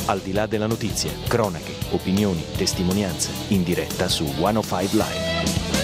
Al di là della notizia, cronache, opinioni, testimonianze, in diretta su 105 Live.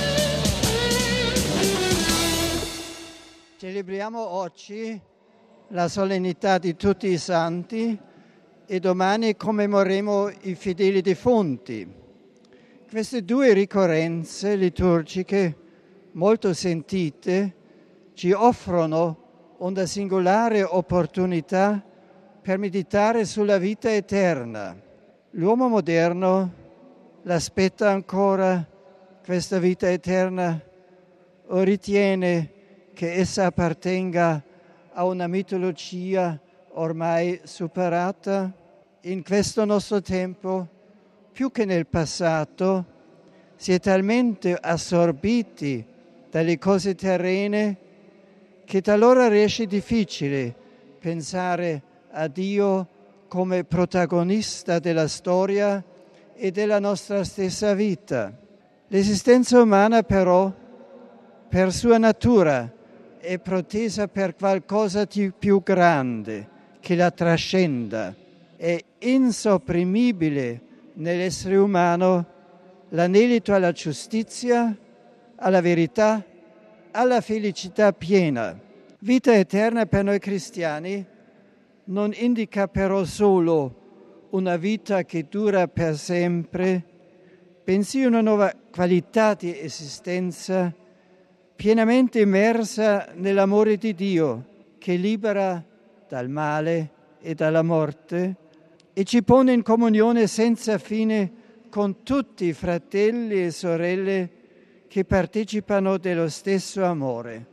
Celebriamo oggi la solennità di tutti i santi e domani commemoreremo i fedeli defunti. Queste due ricorrenze liturgiche molto sentite ci offrono una singolare opportunità per meditare sulla vita eterna. L'uomo moderno l'aspetta ancora questa vita eterna o ritiene che essa appartenga a una mitologia ormai superata? In questo nostro tempo, più che nel passato, si è talmente assorbiti dalle cose terrene che talora riesce difficile pensare a Dio come protagonista della storia e della nostra stessa vita. L'esistenza umana però, per sua natura, è protesa per qualcosa di più grande che la trascenda. È insopprimibile nell'essere umano l'anelito alla giustizia, alla verità, alla felicità piena. Vita eterna per noi cristiani non indica però solo una vita che dura per sempre, bensì una nuova qualità di esistenza pienamente immersa nell'amore di Dio che libera dal male e dalla morte e ci pone in comunione senza fine con tutti i fratelli e sorelle che partecipano dello stesso amore.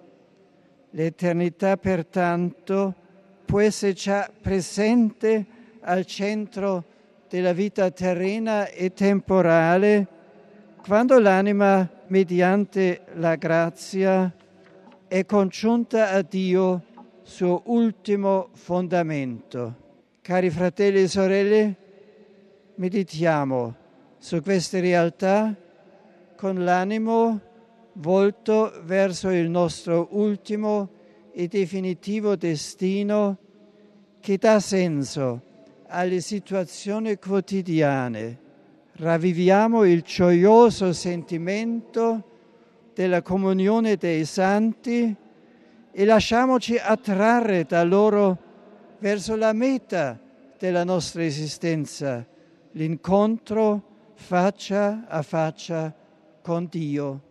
L'eternità pertanto può essere già presente al centro della vita terrena e temporale quando l'anima, mediante la grazia, è congiunta a Dio, suo ultimo fondamento. Cari fratelli e sorelle, meditiamo su queste realtà con l'animo volto verso il nostro ultimo e definitivo destino che dà senso alle situazioni quotidiane. Ravviviamo il gioioso sentimento della comunione dei santi e lasciamoci attrarre da loro verso la meta della nostra esistenza, l'incontro faccia a faccia con Dio.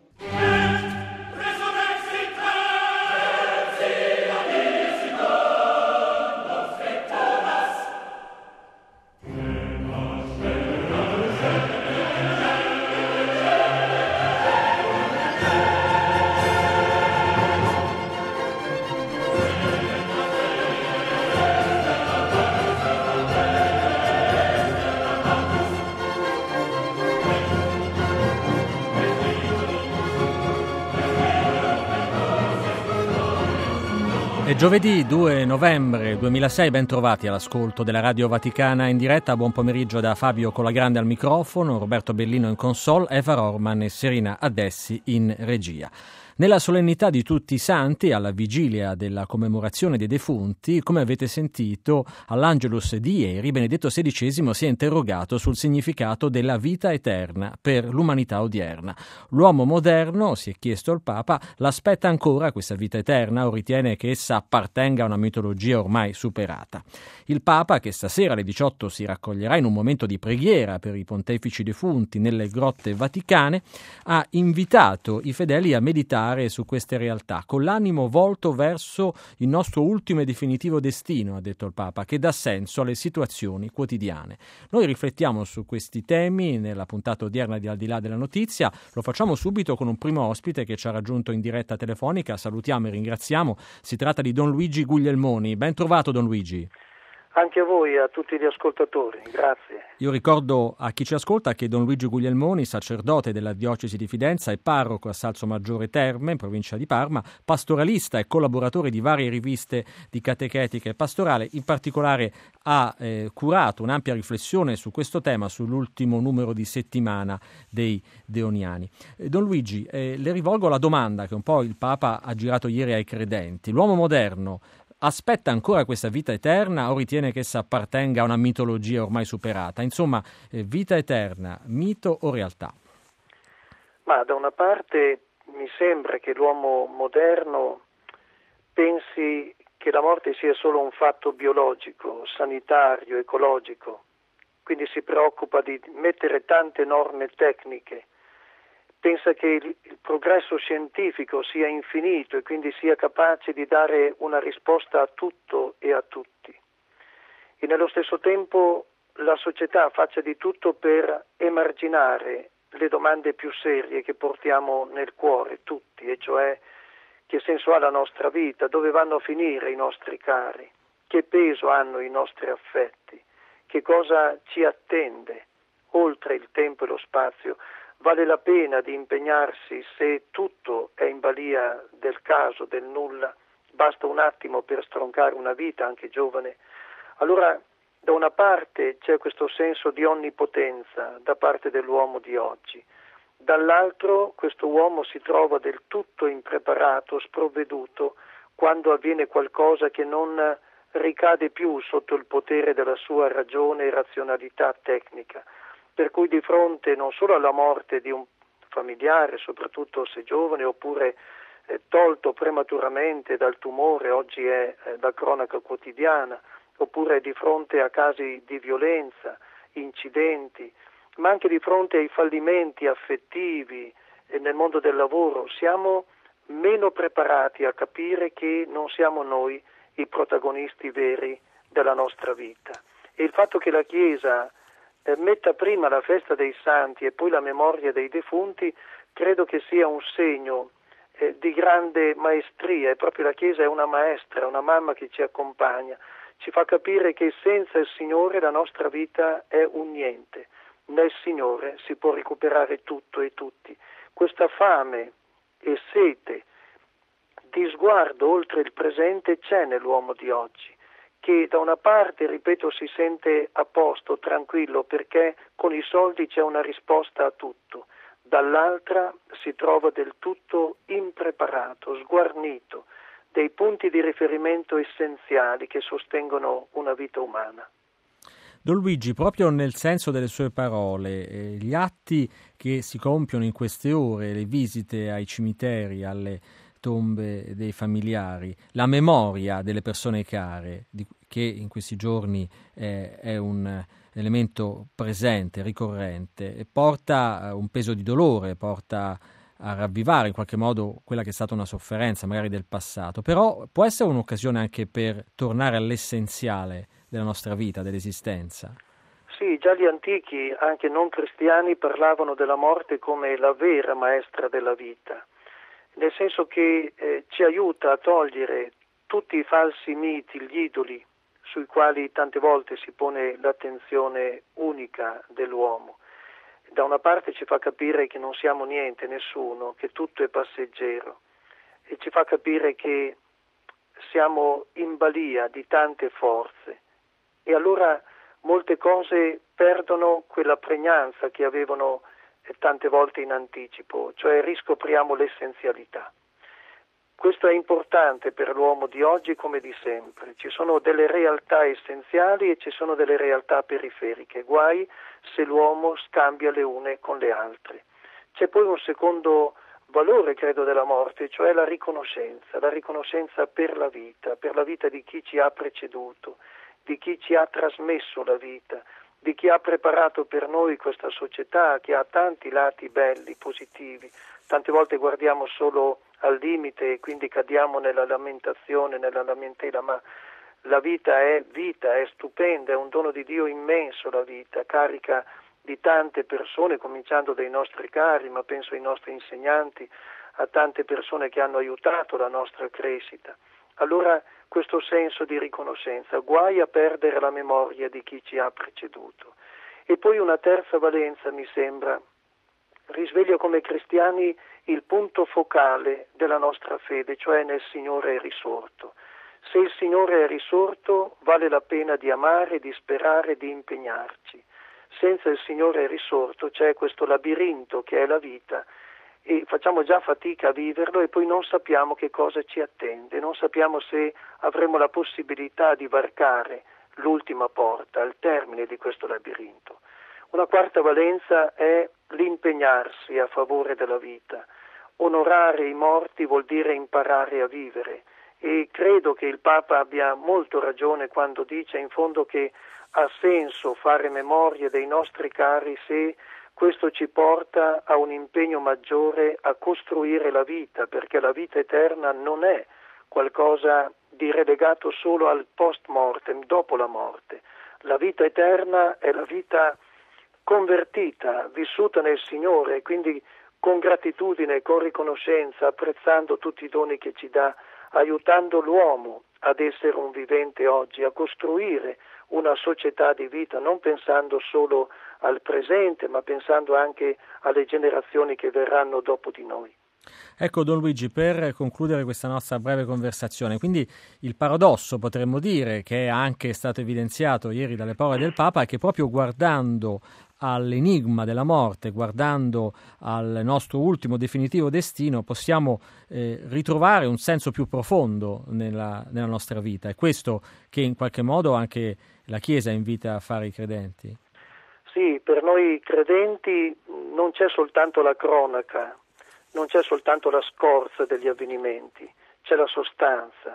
È giovedì 2 novembre 2006, ben trovati all'ascolto della Radio Vaticana in diretta. Buon pomeriggio da Fabio Colagrande al microfono, Roberto Bellino in console, Eva Rorman e Serena Addessi in regia. Nella solennità di tutti i santi, alla vigilia della commemorazione dei defunti, come avete sentito, all'Angelus di ieri Benedetto XVI si è interrogato sul significato della vita eterna per l'umanità odierna. L'uomo moderno, si è chiesto il Papa, l'aspetta ancora questa vita eterna o ritiene che essa appartenga a una mitologia ormai superata? Il Papa, che stasera alle 18 si raccoglierà in un momento di preghiera per i pontefici defunti nelle grotte vaticane, ha invitato i fedeli a meditare su queste realtà, con l'animo volto verso il nostro ultimo e definitivo destino, ha detto il Papa, che dà senso alle situazioni quotidiane. Noi riflettiamo su questi temi nella puntata odierna di Al di là della notizia. Lo facciamo subito con un primo ospite che ci ha raggiunto in diretta telefonica. Salutiamo e ringraziamo. Si tratta di Don Luigi Guglielmoni. Ben trovato, Don Luigi. Anche a voi, a tutti gli ascoltatori, grazie. Io ricordo a chi ci ascolta che Don Luigi Guglielmoni, sacerdote della diocesi di Fidenza e parroco a Salsomaggiore Terme, in provincia di Parma, pastoralista e collaboratore di varie riviste di catechetica e pastorale, in particolare ha curato un'ampia riflessione su questo tema sull'ultimo numero di settimana dei Deoniani. Don Luigi, le rivolgo la domanda che un po' il Papa ha girato ieri ai credenti. L'uomo moderno aspetta ancora questa vita eterna o ritiene che essa appartenga a una mitologia ormai superata? Insomma, vita eterna, mito o realtà? Ma da una parte mi sembra che l'uomo moderno pensi che la morte sia solo un fatto biologico, sanitario, ecologico, quindi si preoccupa di mettere tante norme tecniche, pensa che il progresso scientifico sia infinito e quindi sia capace di dare una risposta a tutto e a tutti. E nello stesso tempo la società faccia di tutto per emarginare le domande più serie che portiamo nel cuore tutti, e cioè che senso ha la nostra vita, dove vanno a finire i nostri cari, che peso hanno i nostri affetti, che cosa ci attende oltre il tempo e lo spazio. Vale la pena di impegnarsi se tutto è in balia del caso, del nulla, basta un attimo per stroncare una vita, anche giovane. Allora, da una parte c'è questo senso di onnipotenza da parte dell'uomo di oggi, dall'altro questo uomo si trova del tutto impreparato, sprovveduto, quando avviene qualcosa che non ricade più sotto il potere della sua ragione e razionalità tecnica, per cui di fronte non solo alla morte di un familiare, soprattutto se giovane, oppure tolto prematuramente dal tumore, oggi è la cronaca quotidiana, oppure di fronte a casi di violenza, incidenti, ma anche di fronte ai fallimenti affettivi nel mondo del lavoro, siamo meno preparati a capire che non siamo noi i protagonisti veri della nostra vita. E il fatto che la Chiesa metta prima la festa dei santi e poi la memoria dei defunti, credo che sia un segno di grande maestria, e proprio la Chiesa è una maestra, una mamma che ci accompagna, ci fa capire che senza il Signore la nostra vita è un niente. Nel Signore si può recuperare tutto e tutti. Questa fame e sete di sguardo oltre il presente c'è nell'uomo di oggi, che da una parte, ripeto, si sente a posto, tranquillo, perché con i soldi c'è una risposta a tutto, dall'altra si trova del tutto impreparato, sguarnito, dei punti di riferimento essenziali che sostengono una vita umana. Don Luigi, proprio nel senso delle sue parole, gli atti che si compiono in queste ore, le visite ai cimiteri, alle tombe dei familiari, la memoria delle persone care, che in questi giorni è un elemento presente, ricorrente, e porta un peso di dolore, porta a ravvivare in qualche modo quella che è stata una sofferenza magari del passato, però può essere un'occasione anche per tornare all'essenziale della nostra vita, dell'esistenza. Sì, già gli antichi, anche non cristiani, parlavano della morte come la vera maestra della vita, nel senso che ci aiuta a togliere tutti i falsi miti, gli idoli, sui quali tante volte si pone l'attenzione unica dell'uomo. Da una parte ci fa capire che non siamo niente, nessuno, che tutto è passeggero, e ci fa capire che siamo in balia di tante forze, e allora molte cose perdono quella pregnanza che avevano tante volte in anticipo, cioè riscopriamo l'essenzialità. Questo è importante per l'uomo di oggi come di sempre. Ci sono delle realtà essenziali e ci sono delle realtà periferiche. Guai se l'uomo scambia le une con le altre. C'è poi un secondo valore, credo, della morte, cioè la riconoscenza per la vita di chi ci ha preceduto, di chi ci ha trasmesso la vita, di chi ha preparato per noi questa società che ha tanti lati belli, positivi. Tante volte guardiamo solo al limite e quindi cadiamo nella lamentazione, nella lamentela, ma la vita, è stupenda, è un dono di Dio immenso la vita, carica di tante persone, cominciando dai nostri cari, ma penso ai nostri insegnanti, a tante persone che hanno aiutato la nostra crescita. Allora questo senso di riconoscenza, guai a perdere la memoria di chi ci ha preceduto. E poi una terza valenza, mi sembra, risveglia come cristiani il punto focale della nostra fede, cioè nel Signore è risorto. Se il Signore è risorto, vale la pena di amare, di sperare, di impegnarci. Senza il Signore è risorto c'è questo labirinto che è la vita, e facciamo già fatica a viverlo e poi non sappiamo che cosa ci attende, non sappiamo se avremo la possibilità di varcare l'ultima porta, al termine di questo labirinto. Una quarta valenza è l'impegnarsi a favore della vita. Onorare i morti vuol dire imparare a vivere e credo che il Papa abbia molto ragione quando dice in fondo che ha senso fare memoria dei nostri cari se questo ci porta a un impegno maggiore a costruire la vita, perché la vita eterna non è qualcosa di relegato solo al post mortem, dopo la morte. La vita eterna è la vita convertita, vissuta nel Signore, quindi con gratitudine, con riconoscenza, apprezzando tutti i doni che ci dà, aiutando l'uomo ad essere un vivente oggi, a costruire una società di vita, non pensando solo al presente, ma pensando anche alle generazioni che verranno dopo di noi. Ecco, Don Luigi, per concludere questa nostra breve conversazione, quindi il paradosso, potremmo dire, che è anche stato evidenziato ieri dalle parole del Papa, è che proprio guardando all'enigma della morte, guardando al nostro ultimo definitivo destino, possiamo ritrovare un senso più profondo nella nostra vita. È questo che in qualche modo anche la Chiesa invita a fare i credenti? Sì, per noi credenti non c'è soltanto la cronaca, non c'è soltanto la scorza degli avvenimenti, c'è la sostanza.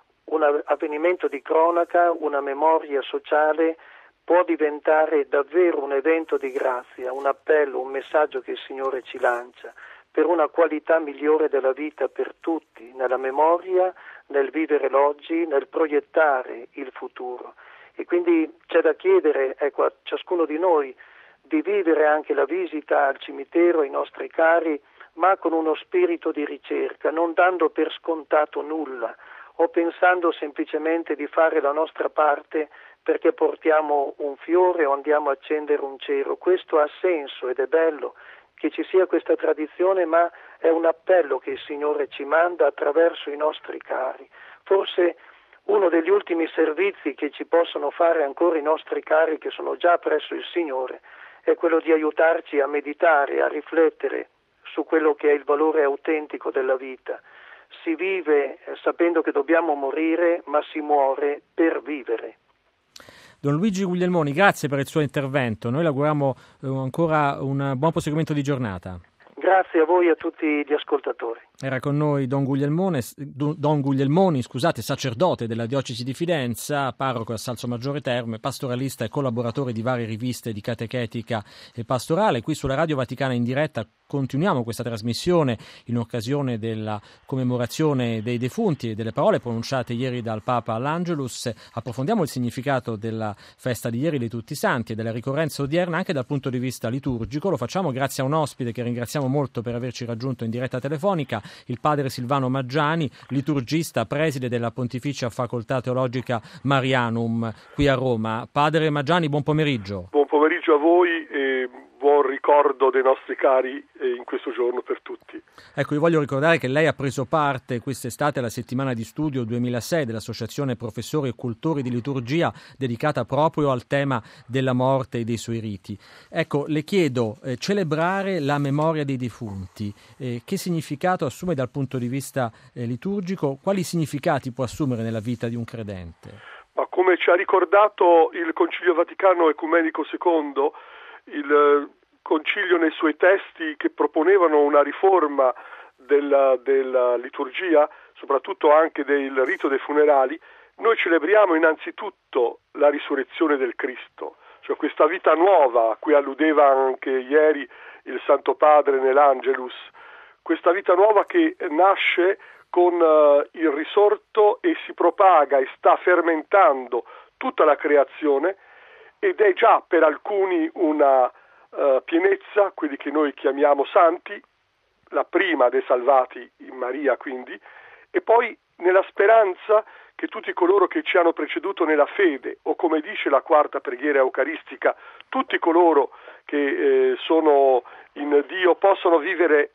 Un avvenimento di cronaca, una memoria sociale può diventare davvero un evento di grazia, un appello, un messaggio che il Signore ci lancia per una qualità migliore della vita per tutti, nella memoria, nel vivere l'oggi, nel proiettare il futuro. E quindi c'è da chiedere, ecco, a ciascuno di noi di vivere anche la visita al cimitero ai nostri cari, ma con uno spirito di ricerca, non dando per scontato nulla o pensando semplicemente di fare la nostra parte perché portiamo un fiore o andiamo a accendere un cero. Questo ha senso ed è bello che ci sia questa tradizione, ma è un appello che il Signore ci manda attraverso i nostri cari. Forse uno degli ultimi servizi che ci possono fare ancora i nostri cari che sono già presso il Signore è quello di aiutarci a meditare, a riflettere su quello che è il valore autentico della vita. Si vive sapendo che dobbiamo morire, ma si muore per vivere. Don Luigi Guglielmoni, grazie per il suo intervento. Noi le auguriamo ancora un buon proseguimento di giornata. Grazie a voi e a tutti gli ascoltatori. Era con noi Don Guglielmoni, sacerdote della diocesi di Fidenza, parroco a Salso Maggiore Terme, pastoralista e collaboratore di varie riviste di catechetica e pastorale. Qui sulla Radio Vaticana in diretta continuiamo questa trasmissione in occasione della commemorazione dei defunti e delle parole pronunciate ieri dal Papa all'Angelus. Approfondiamo il significato della festa di ieri di Tutti i Santi e della ricorrenza odierna anche dal punto di vista liturgico. Lo facciamo grazie a un ospite che ringraziamo molto per averci raggiunto in diretta telefonica, il padre Silvano Maggiani, liturgista, preside della Pontificia Facoltà Teologica Marianum qui a Roma. Padre Maggiani, buon pomeriggio. Buon pomeriggio a voi e buon ricordo dei nostri cari in questo giorno per tutti. Ecco, io voglio ricordare che lei ha preso parte quest'estate alla settimana di studio 2006 dell'Associazione Professori e Cultori di Liturgia, dedicata proprio al tema della morte e dei suoi riti. Ecco, le chiedo, celebrare la memoria dei defunti, che significato assume dal punto di vista liturgico? Quali significati può assumere nella vita di un credente? Ma come ci ha ricordato il Concilio Vaticano Ecumenico II, il Concilio nei suoi testi che proponevano una riforma della liturgia, soprattutto anche del rito dei funerali, noi celebriamo innanzitutto la risurrezione del Cristo, cioè questa vita nuova a cui alludeva anche ieri il Santo Padre nell'Angelus, questa vita nuova che nasce con il risorto e si propaga e sta fermentando tutta la creazione ed è già per alcuni una pienezza, quelli che noi chiamiamo santi, la prima dei salvati in Maria quindi, e poi nella speranza che tutti coloro che ci hanno preceduto nella fede, o come dice la quarta preghiera eucaristica, tutti coloro che sono in Dio possono vivere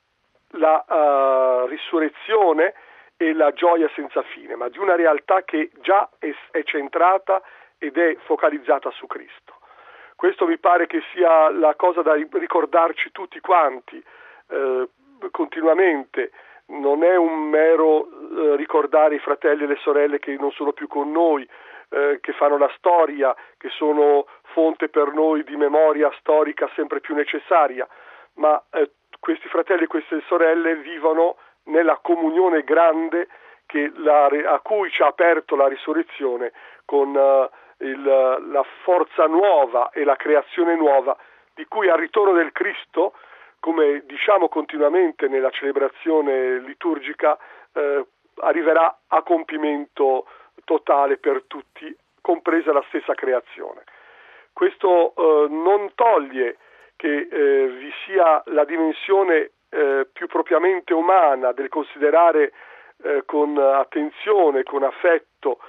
la risurrezione e la gioia senza fine, ma di una realtà che già è centrata ed è focalizzata su Cristo. Questo mi pare che sia la cosa da ricordarci tutti quanti, continuamente. Non è un mero ricordare i fratelli e le sorelle che non sono più con noi, che fanno la storia, che sono fonte per noi di memoria storica sempre più necessaria, ma questi fratelli e queste sorelle vivono nella comunione grande a cui ci ha aperto la risurrezione con la forza nuova e la creazione nuova, di cui al ritorno del Cristo, come diciamo continuamente nella celebrazione liturgica, arriverà a compimento totale per tutti, compresa la stessa creazione. Questo non toglie che vi sia la dimensione più propriamente umana del considerare con attenzione, con affetto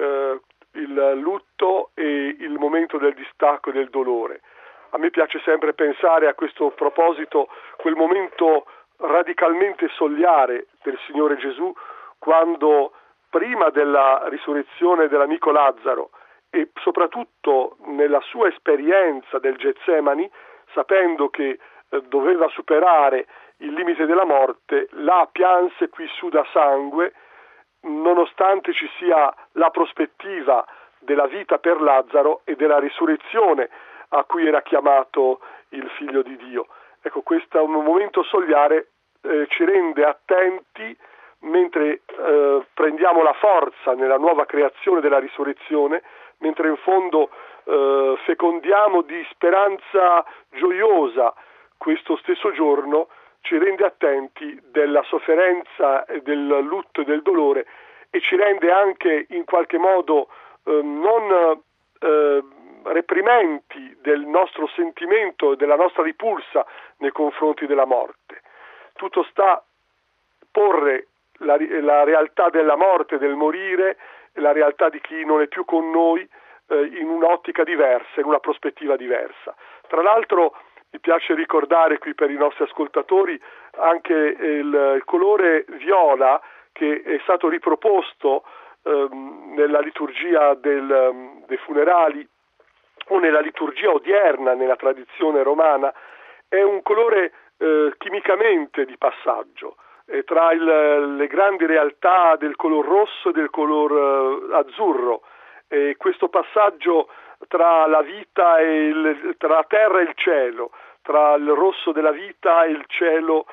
il lutto e il momento del distacco e del dolore. A me piace sempre pensare a questo proposito quel momento radicalmente sogliare del Signore Gesù, quando prima della risurrezione dell'amico Lazzaro e soprattutto nella sua esperienza del Getsemani, sapendo che doveva superare il limite della morte, là pianse, qui suda sangue, nonostante ci sia la prospettiva della vita per Lazzaro e della risurrezione a cui era chiamato il Figlio di Dio. Ecco, questo è un momento sogliare, ci rende attenti mentre prendiamo la forza nella nuova creazione della risurrezione, mentre in fondo fecondiamo di speranza gioiosa questo stesso giorno, ci rende attenti della sofferenza, del lutto e del dolore, e ci rende anche in qualche modo non reprimenti del nostro sentimento e della nostra ripulsa nei confronti della morte. Tutto sta a porre la realtà della morte, del morire, la realtà di chi non è più con noi in un'ottica diversa, in una prospettiva diversa. Tra l'altro mi piace ricordare qui per i nostri ascoltatori anche il colore viola che è stato riproposto nella liturgia dei funerali o nella liturgia odierna nella tradizione romana. È un colore chimicamente di passaggio tra le grandi realtà del color rosso e del color azzurro. Questo passaggio tra la vita tra la terra e il cielo, tra il rosso della vita e il cielo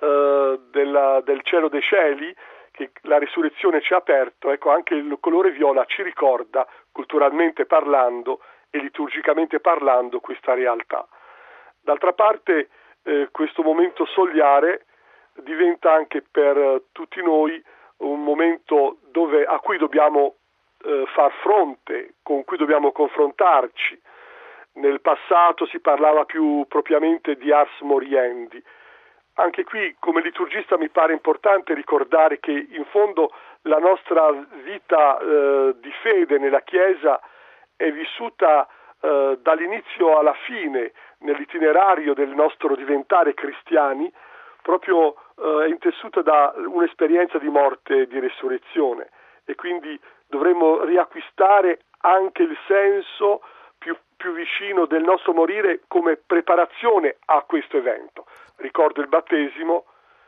del cielo dei cieli, che la risurrezione ci ha aperto, ecco, anche il colore viola ci ricorda, culturalmente parlando e liturgicamente parlando, questa realtà. D'altra parte, questo momento sogliare diventa anche per tutti noi un momento a cui dobbiamo far fronte, con cui dobbiamo confrontarci. Nel passato si parlava più propriamente di ars moriendi. Anche qui, come liturgista, mi pare importante ricordare che in fondo la nostra vita di fede nella Chiesa è vissuta dall'inizio alla fine nell'itinerario del nostro diventare cristiani, proprio è intessuta da un'esperienza di morte e di resurrezione, e quindi dovremmo riacquistare anche il senso più vicino del nostro morire come preparazione a questo evento. Ricordo il battesimo,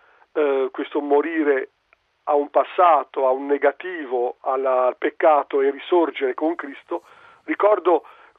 questo morire a un passato, a un negativo, al peccato e risorgere con Cristo. Ricordo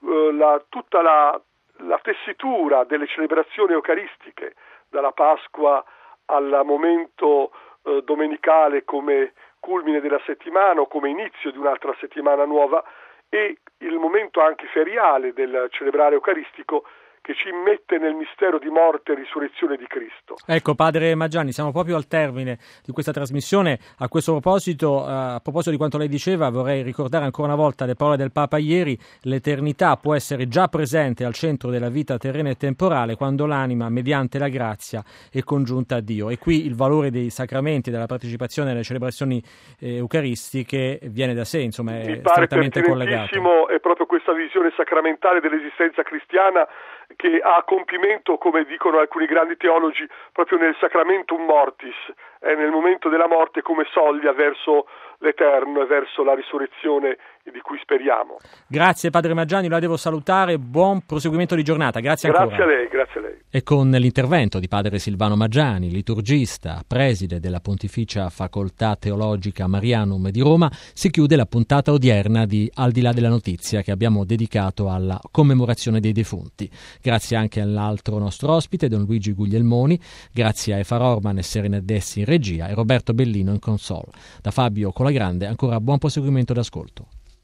tutta la tessitura delle celebrazioni eucaristiche, dalla Pasqua al momento domenicale come culmine della settimana o come inizio di un'altra settimana nuova, e il momento anche feriale del celebrare eucaristico che ci immette nel mistero di morte e risurrezione di Cristo. Ecco, padre Maggiani, siamo proprio al termine di questa trasmissione. A questo proposito, a proposito di quanto lei diceva, vorrei ricordare ancora una volta le parole del Papa ieri: l'eternità può essere già presente al centro della vita terrena e temporale quando l'anima, mediante la grazia, è congiunta a Dio. E qui il valore dei sacramenti, della partecipazione alle celebrazioni eucaristiche viene da sé, insomma, è strettamente collegato. È proprio questa visione sacramentale dell'esistenza cristiana che ha compimento, come dicono alcuni grandi teologi, proprio nel sacramentum mortis, nel momento della morte come soglia verso l'eterno e verso la risurrezione di cui speriamo. Grazie padre Maggiani, la devo salutare, buon proseguimento di giornata, grazie ancora. Grazie a lei. E con l'intervento di padre Silvano Maggiani, liturgista, preside della Pontificia Facoltà Teologica Marianum di Roma, si chiude la puntata odierna di Al di là della notizia, che abbiamo dedicato alla commemorazione dei defunti. Grazie anche all'altro nostro ospite, Don Luigi Guglielmoni, grazie a Efar Orman e Serena Addessi in regia e Roberto Bellino in console. Da Fabio Colagrande ancora buon proseguimento d'ascolto.